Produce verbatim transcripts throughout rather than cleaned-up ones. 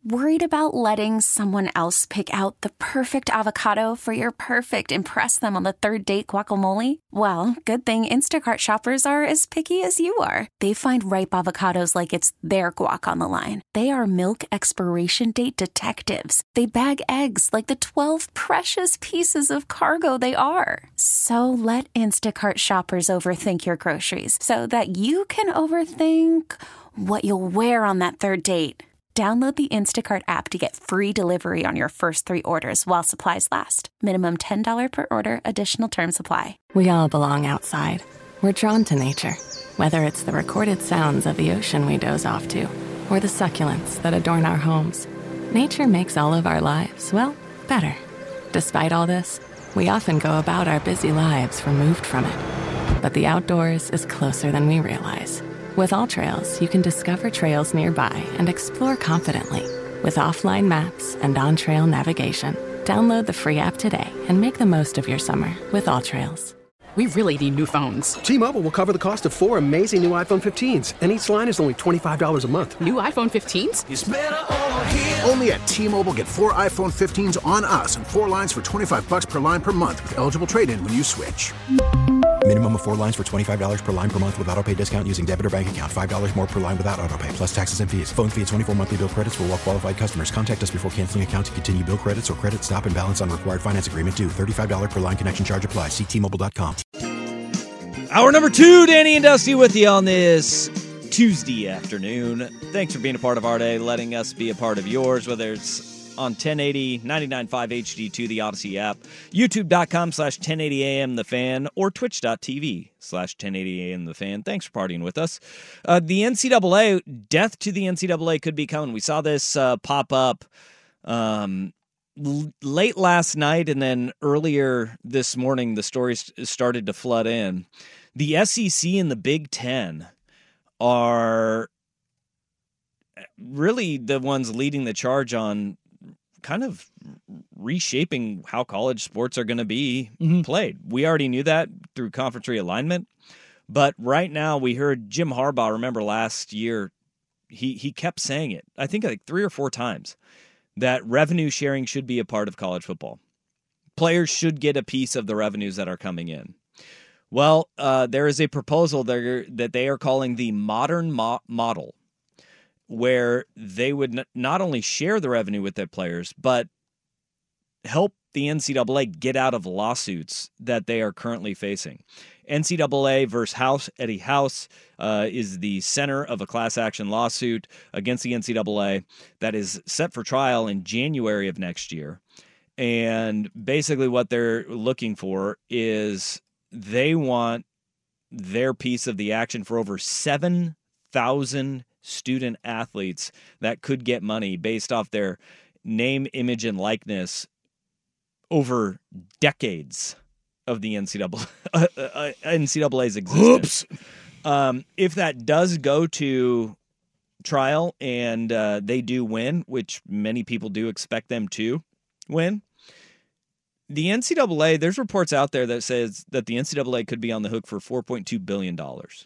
Worried about letting someone else pick out the perfect avocado for your perfect impress them on the third date guacamole? Well, good thing Instacart shoppers are as picky as you are. They find ripe avocados like it's their guac on the line. They are milk expiration date detectives. They bag eggs like the twelve precious pieces of cargo they are. So let Instacart shoppers overthink your groceries so that you can overthink what you'll wear on that third date. Download the Instacart app to get free delivery on your first three orders while supplies last. Minimum ten dollars per order. Additional terms apply. We all belong outside. We're drawn to nature. Whether it's the recorded sounds of the ocean we doze off to, or the succulents that adorn our homes, nature makes all of our lives, well, better. Despite all this, we often go about our busy lives removed from it. But the outdoors is closer than we realize. With AllTrails, you can discover trails nearby and explore confidently. With offline maps and on-trail navigation, download the free app today and make the most of your summer with AllTrails. We really need new phones. T-Mobile will cover the cost of four amazing new iPhone fifteens, and each line is only twenty-five dollars a month. New iPhone fifteens? It's better over here. Only at T-Mobile, get four iPhone fifteens on us and four lines for twenty-five dollars per line per month with eligible trade-in when you switch. Minimum of four lines for twenty-five dollars per line per month with autopay discount using debit or bank account. five dollars more per line without autopay, plus taxes and fees. Phone fee at twenty-four monthly bill credits for well-qualified customers. Contact us before canceling account to continue bill credits or credit stop and balance on required finance agreement due. thirty-five dollars per line connection charge applies. See T Mobile dot com. Hour number two, Danny and Dusty with you on this Tuesday afternoon. Thanks for being a part of our day, letting us be a part of yours, whether it's on ten eighty, ninety-nine point five H D two, the Odyssey app, youtube.com slash 1080am the fan, or twitch.tv slash 1080am the fan. Thanks for partying with us. Uh, the N C double A, death to the N C double A could be coming. We saw this uh, pop up um, l- late last night, and then earlier this morning, the stories started to flood in. The S E C and the Big Ten are really the ones leading the charge on kind of reshaping how college sports are going to be mm-hmm. played. We already knew that through conference realignment, but right now we heard Jim Harbaugh, remember last year, he, he kept saying it, I think like three or four times, that revenue sharing should be a part of college football. Players should get a piece of the revenues that are coming in. Well, uh, there is a proposal there that they are calling the modern mo- model, where they would n- not only share the revenue with their players, but help the N C double A get out of lawsuits that they are currently facing. N C double A versus House, Eddie House, uh, is the center of a class action lawsuit against the N C double A that is set for trial in January of next year. And basically what they're looking for is they want their piece of the action for over seven thousand student athletes that could get money based off their name, image, and likeness over decades of the N C double A, uh, uh, N C double A's existence. Oops. Um, if that does go to trial and uh, they do win, which many people do expect them to win, the N C double A, there's reports out there that says that the N C double A could be on the hook for four point two billion dollars.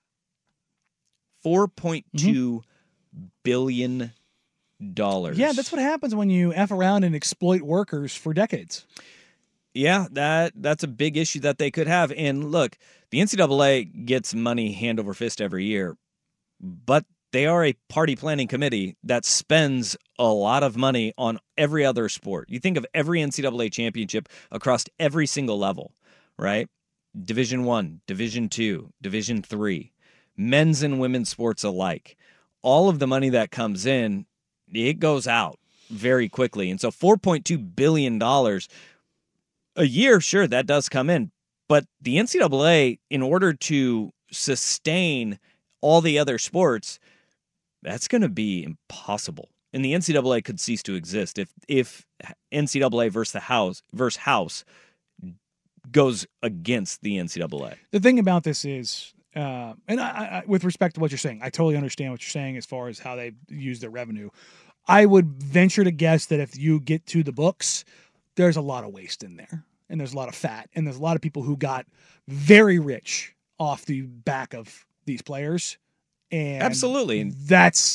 four point two mm-hmm. billion dollars. Yeah, that's what happens when you F around and exploit workers for decades. Yeah, that that's a big issue that they could have. And look, the N C double A gets money hand over fist every year, but they are a party planning committee that spends a lot of money on every other sport. You think of every N C double A championship across every single level, right? Division One, Division Two, Division Three, men's and women's sports alike. All of the money that comes in, it goes out very quickly. And so four point two billion dollars a year, sure, that does come in. But the N C double A, in order to sustain all the other sports, that's going to be impossible. And the N C double A could cease to exist if if N C double A versus the House versus House goes against the N C double A. The thing about this is, uh, and I, I, with respect to what you're saying, I totally understand what you're saying as far as how they use their revenue. I would venture to guess that if you get to the books, there's a lot of waste in there, and there's a lot of fat, and there's a lot of people who got very rich off the back of these players. And absolutely, that's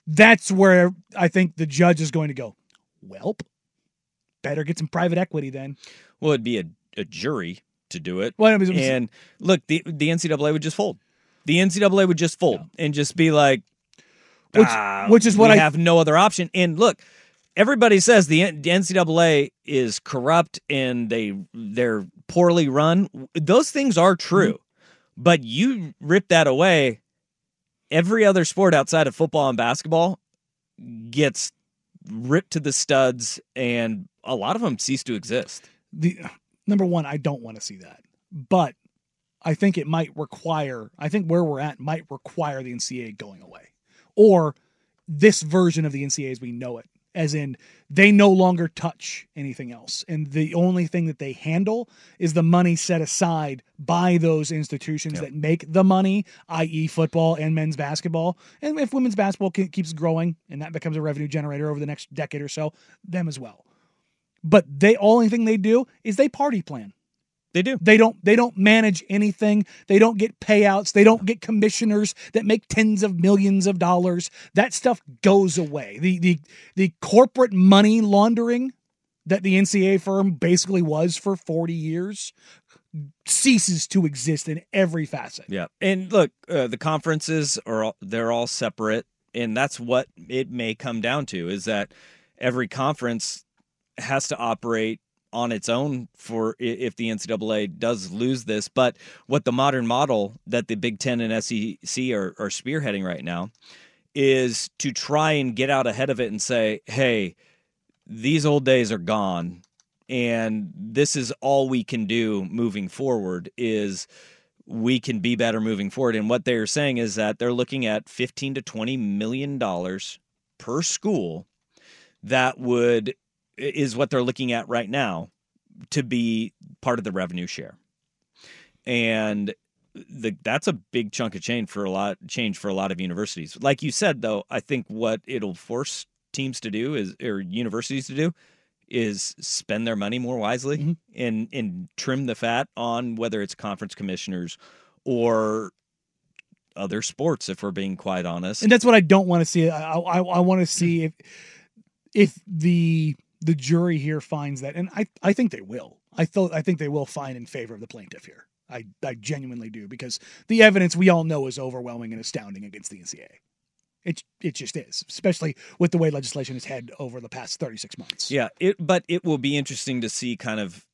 That's where I think the judge is going to go, welp, better get some private equity then. Well, it'd be a, a jury to do it. Well, I mean, and look, the, the N C double A would just fold. The N C double A would just fold yeah. and just be like, which, ah, which is what we I have no other option. And look, everybody says the, the N C double A is corrupt and they, they're poorly run. Those things are true. Mm-hmm. But you rip that away, every other sport outside of football and basketball gets ripped to the studs, and a lot of them cease to exist. The number one, I don't want to see that, but I think it might require, I think where we're at might require the N C double A going away, or this version of the N C double A as we know it, as in they no longer touch anything else. And the only thing that they handle is the money set aside by those institutions yep. that make the money, that is football and men's basketball. And if women's basketball keeps growing and that becomes a revenue generator over the next decade or so, them as well. But they only thing they do is they party plan. They do. They don't they don't manage anything. They don't get payouts. They don't get commissioners that make tens of millions of dollars. That stuff goes away. The the the corporate money laundering that the N C double A firm basically was for forty years ceases to exist in every facet. Yeah. And look, uh, the conferences are all, they're all separate, and that's what it may come down to, is that every conference has to operate on its own for if the N C double A does lose this. But what the modern model that the Big Ten and S E C are, are spearheading right now is to try and get out ahead of it and say, hey, these old days are gone, and this is all we can do moving forward is we can be better moving forward. And what they're saying is that they're looking at fifteen to twenty million dollars per school that would is what they're looking at right now to be part of the revenue share. And the, that's a big chunk of change for a lot change for a lot of universities. Like you said, though, I think what it'll force teams to do is, or universities to do, is spend their money more wisely mm-hmm. and, and trim the fat on whether it's conference commissioners or other sports, if we're being quite honest. And that's what I don't want to see. I, I, I want to see if, if the, the jury here finds that, and I, I think they will. I thought I think they will find in favor of the plaintiff here. I, I genuinely do, because the evidence we all know is overwhelming and astounding against the N C double A. It it just is, especially with the way legislation has had over the past thirty-six months. Yeah, it but it will be interesting to see kind of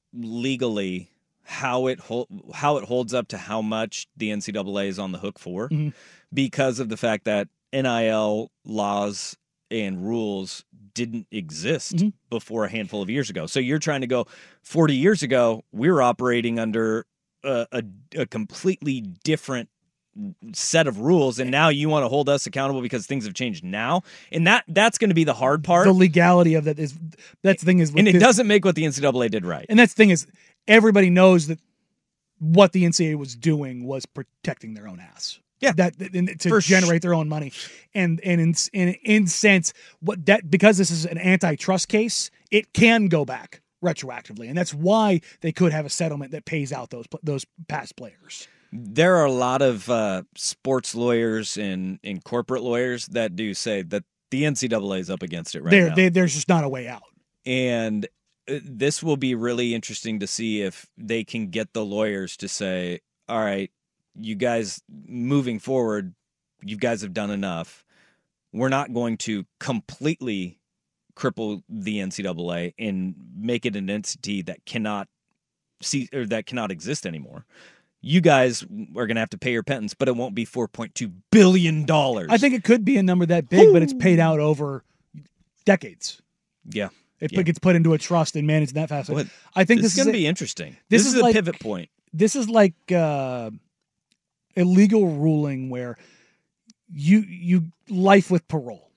legally how it hol- how it holds up to how much the N C double A is on the hook for, mm-hmm. because of the fact that N I L laws and rules didn't exist mm-hmm. before a handful of years ago. So you're trying to go forty years ago, we were operating under a, a, a completely different set of rules, and now you want to hold us accountable because things have changed now. And that that's going to be the hard part. The legality of that is, that's the thing is, and it this, doesn't make what the N C double A did right. And that's the thing is, everybody knows that what the N C double A was doing was protecting their own ass. Yeah, that to For generate their own money, and and in in in sense, what that because this is an antitrust case, it can go back retroactively, and that's why they could have a settlement that pays out those those past players. There are a lot of uh, sports lawyers and, and corporate lawyers that do say that the N C double A is up against it right there, now. They, there's just not a way out, and this will be really interesting to see if they can get the lawyers to say, "All right, you guys, moving forward, you guys have done enough. We're not going to completely cripple the N C double A and make it an entity that cannot see or that cannot exist anymore. You guys are going to have to pay your penance, but it won't be four point two billion dollars. I think it could be a number that big, Ooh. But it's paid out over decades. Yeah. It yeah. gets put into a trust and managed that fast. Well, I think this, this is going to a, be interesting. This, this is, is a like, pivot point. This is like uh, a legal ruling where you you life with parole.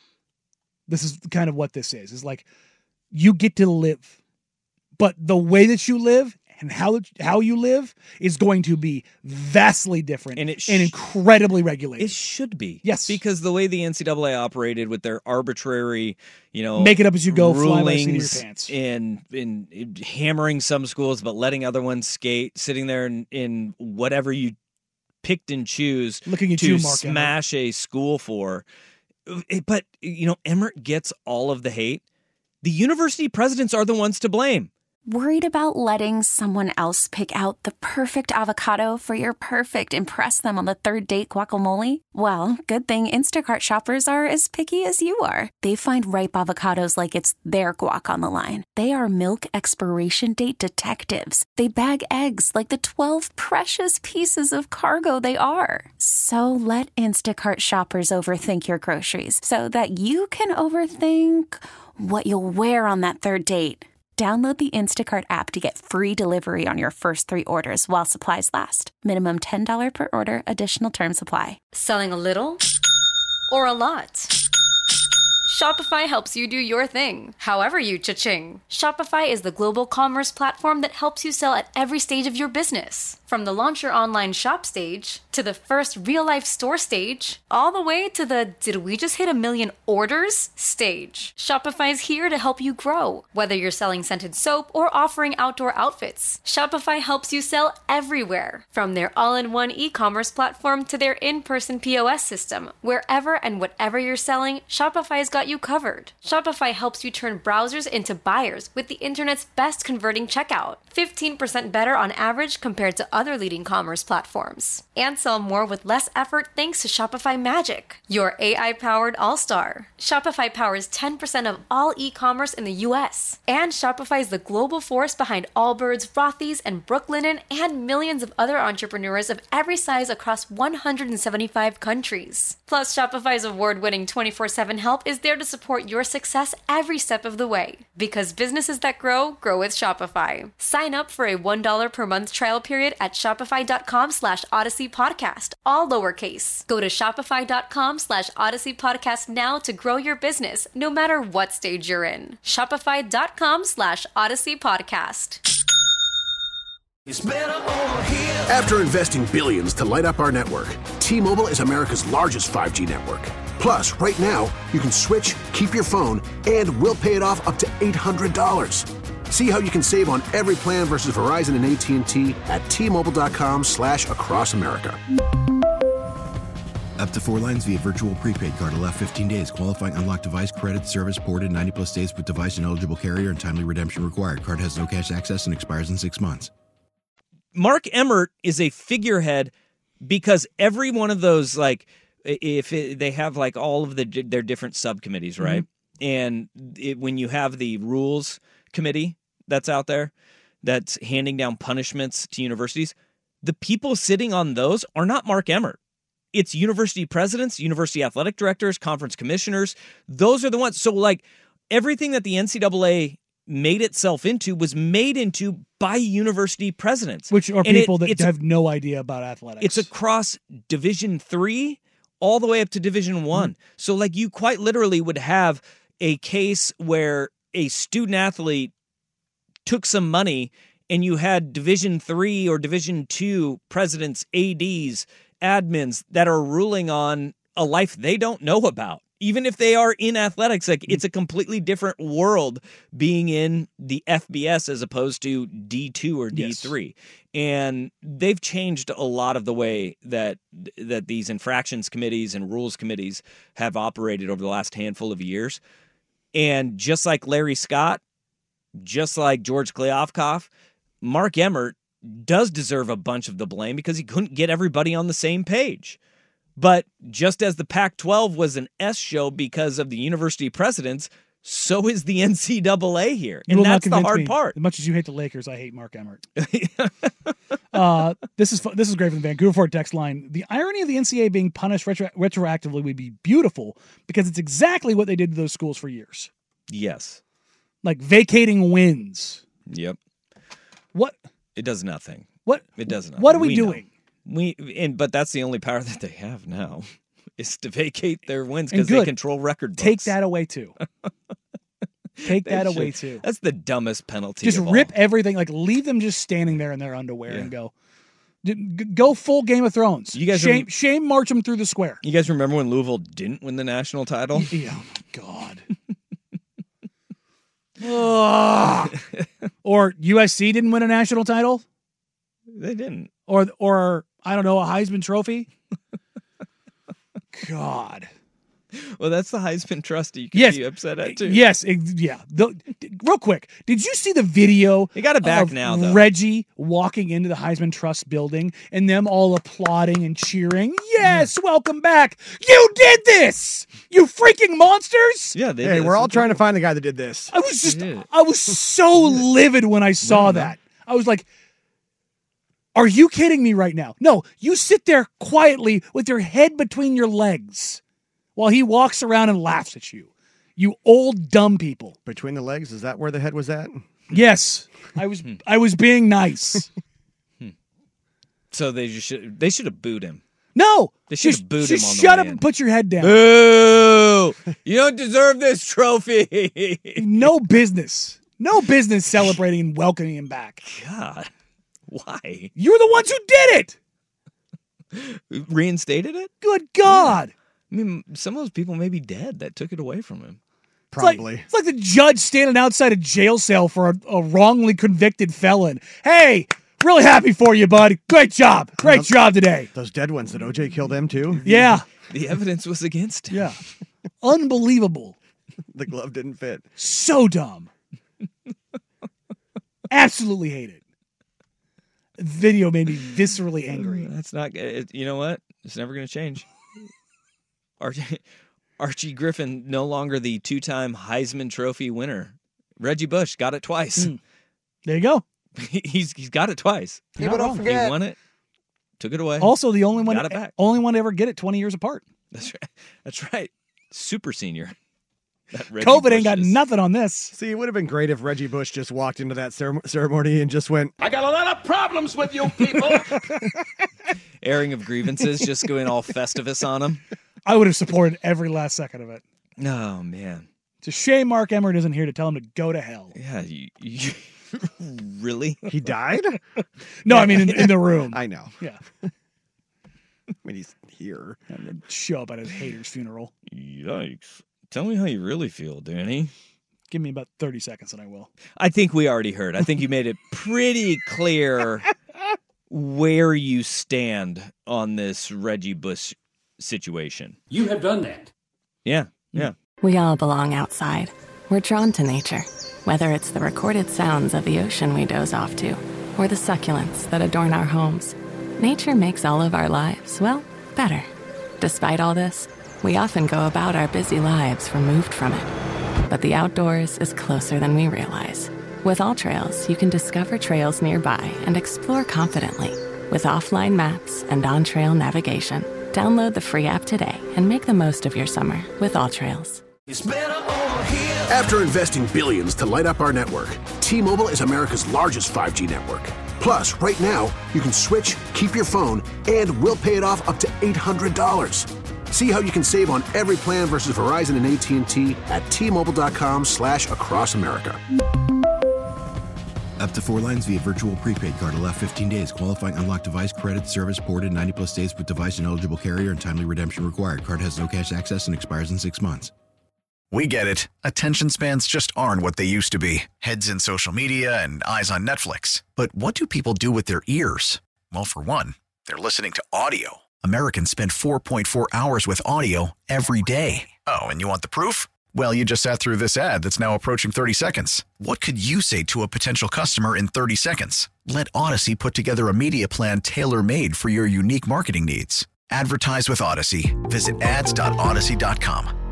This is kind of what this is. It's like you get to live, but the way that you live and how how you live is going to be vastly different and, it sh- and incredibly regulated. It should be. Yes. Because the way the N C double A operated with their arbitrary, you know, make it up as you go, fly by the seat of your pants. And, and hammering some schools but letting other ones skate, sitting there in, in whatever you picked and choose Looking at to you, Mark smash Emmett. a school for. but, you know, Emmert gets all of the hate. The university presidents are the ones to blame. Worried about letting someone else pick out the perfect avocado for your perfect impress them on the third date guacamole? Well, good thing Instacart shoppers are as picky as you are. They find ripe avocados like it's their guac on the line. They are milk expiration date detectives. They bag eggs like the twelve precious pieces of cargo they are. So let Instacart shoppers overthink your groceries so that you can overthink what you'll wear on that third date. Download the Instacart app to get free delivery on your first three orders while supplies last. Minimum ten dollars per order. Additional terms apply. Selling a little or a lot? Shopify helps you do your thing, however you cha-ching. Shopify is the global commerce platform that helps you sell at every stage of your business. From the launch your online shop stage, to the first real-life store stage, all the way to the did we just hit a million orders stage. Shopify's here to help you grow. Whether you're selling scented soap or offering outdoor outfits, Shopify helps you sell everywhere. From their all-in-one e-commerce platform to their in-person P O S system, wherever and whatever you're selling, Shopify's got you covered. Shopify helps you turn browsers into buyers with the internet's best converting checkout. fifteen percent better on average compared to other leading commerce platforms. And sell more with less effort thanks to Shopify Magic, your A I-powered all-star. Shopify powers ten percent of all e-commerce in the U S. And Shopify is the global force behind Allbirds, Rothy's, and Brooklinen, and millions of other entrepreneurs of every size across one hundred seventy-five countries. Plus, Shopify's award-winning twenty-four seven help is there to support your success every step of the way. Because businesses that grow, grow with Shopify. Sign up for a one dollar per month trial period at shopify.com slash Odyssey Podcast, all lowercase. Go to shopify.com slash Odyssey Podcast now to grow your business, no matter what stage you're in. Shopify.com slash Odyssey Podcast. After investing billions to light up our network, T-Mobile is America's largest five G network. Plus, right now, you can switch, keep your phone, and we'll pay it off up to eight hundred dollars. See how you can save on every plan versus Verizon and A T and T at T-Mobile.com slash across America. Up to four lines via virtual prepaid card. Allow fifteen days. Qualifying unlocked device credit service ported ninety plus days with device and eligible carrier and timely redemption required. Card has no cash access and expires in six months. Mark Emmert is a figurehead because every one of those, like, if it, they have like all of the their different subcommittees, right? Mm-hmm. And it, when you have the rules committee that's out there that's handing down punishments to universities, the people sitting on those are not Mark Emmert. It's university presidents, university athletic directors, conference commissioners. Those are the ones. So, like, everything that the N C double A made itself into was made into by university presidents. Which are and people it, that have no idea about athletics. It's across Division three all the way up to Division one. Mm-hmm. So, like, you quite literally would have a case where a student athlete took some money and you had Division three or Division two presidents, A Ds, admins that are ruling on a life they don't know about. Even if they are in athletics, like, it's a completely different world being in the F B S as opposed to D two or D three. Yes. And they've changed a lot of the way that that these infractions committees and rules committees have operated over the last handful of years. And just like Larry Scott, just like George Kliavkoff, Mark Emmert does deserve a bunch of the blame because he couldn't get everybody on the same page. But just as the Pac twelve was an S show because of the university presidents, so is the N C double A here. And that's the hard me. part. As much as you hate the Lakers, I hate Mark Emmert. uh, this is this is great from the Vancouver Ford text line. The irony of the N C double A being punished retro- retroactively would be beautiful because it's exactly what they did to those schools for years. Yes. Like vacating wins. Yep. What? It does nothing. What? It does nothing. What are we, we doing? Know. We and but that's the only power that they have now is to vacate their wins because they control record books. Take that away too. Take that should. away too. That's the dumbest penalty. Just of rip all. everything. Like leave them just standing there in their underwear yeah. and go. Go full Game of Thrones. You guys shame, rem- shame march them through the square. You guys remember when Louisville didn't win the national title? Yeah, oh my God. Or U S C didn't win a national title? They didn't. Or, or I don't know, a Heisman Trophy? God. Well, that's the Heisman Trust you can Yes. be upset at too. Yes, it- yeah. The, real quick, did you see the video? He got it back of now, though. Reggie walking into the Heisman Trust building and them all applauding and cheering. Yes, welcome back. You did this, you freaking monsters! Yeah, they Hey, did. we're all trying to find the guy that did this. I was just, did. I was so livid when I saw that. I was like, are you kidding me right now? No, you sit there quietly with your head between your legs while he walks around and laughs at you. You old dumb people. Between the legs, is that where the head was at? Yes, I was I was being nice. So they just should they should have booed him. No, They should have just, booed him just on the shut way up in. and put your head down. Boo! You don't deserve this trophy. No business. No business celebrating and welcoming him back. God, why? You're the ones who did it. Reinstated it? Good God. I mean, some of those people may be dead that took it away from him. It's like, Probably. it's like the judge standing outside a jail cell for a, a wrongly convicted felon. Hey, really happy for you, bud. Great job. Great job today. Those dead ones, did O J kill them too? Yeah. The evidence was against him. Yeah. Unbelievable. The glove didn't fit. So dumb. Absolutely hate it. Video made me viscerally angry. That's not it, you know what? It's never going to change. Archie, Archie Griffin, no longer the two-time Heisman Trophy winner. Reggie Bush got it twice. Mm. There you go. He's he's got it twice. People don't He won it, took it away. Also, the only one, Got it back. only one to ever get it twenty years apart. That's right. That's right. Super senior. That Reggie COVID Bush ain't got is- nothing on this. See, it would have been great if Reggie Bush just walked into that cere- ceremony and just went, I got a lot of problems with you people. airing of grievances, just going all Festivus on him. I would have supported every last second of it. Oh man. It's a shame Mark Emmert isn't here to tell him to go to hell. Yeah, you, you really? he died? No, I mean in, in the room. I know. Yeah. I mean, he's here. And then show up at his hater's funeral. Yikes. Tell me how you really feel, Danny. Give me about thirty seconds and I will. I think we already heard. I think you made it pretty clear where you stand on this Reggie Bush situation. You have done that. Yeah, yeah. We all belong outside. We're drawn to nature, whether it's the recorded sounds of the ocean we doze off to, or the succulents that adorn our homes. Nature makes all of our lives, well, better. Despite all this, we often go about our busy lives removed from it. But the outdoors is closer than we realize. With AllTrails, you can discover trails nearby and explore confidently. With offline maps and on-trail navigation, download the free app today and make the most of your summer with AllTrails. After investing billions to light up our network, T-Mobile is America's largest five G network. Plus, right now, you can switch, keep your phone, and we'll pay it off up to eight hundred dollars. See how you can save on every plan versus Verizon and A T and T at T-Mobile.com slash across America. Up to four lines via virtual prepaid card. Allow fifteen days. Qualifying unlocked device credit. Service ported ninety plus days with device and eligible carrier and timely redemption required. Card has no cash access and expires in six months. We get it. Attention spans just aren't what they used to be. Heads in social media and eyes on Netflix. But what do people do with their ears? Well, for one, they're listening to audio. Americans spend four point four hours with audio every day. Oh, and you want the proof? Well, you just sat through this ad that's now approaching thirty seconds. What could you say to a potential customer in thirty seconds? Let Odyssey put together a media plan tailor-made for your unique marketing needs. Advertise with Odyssey. Visit ads dot odyssey dot com.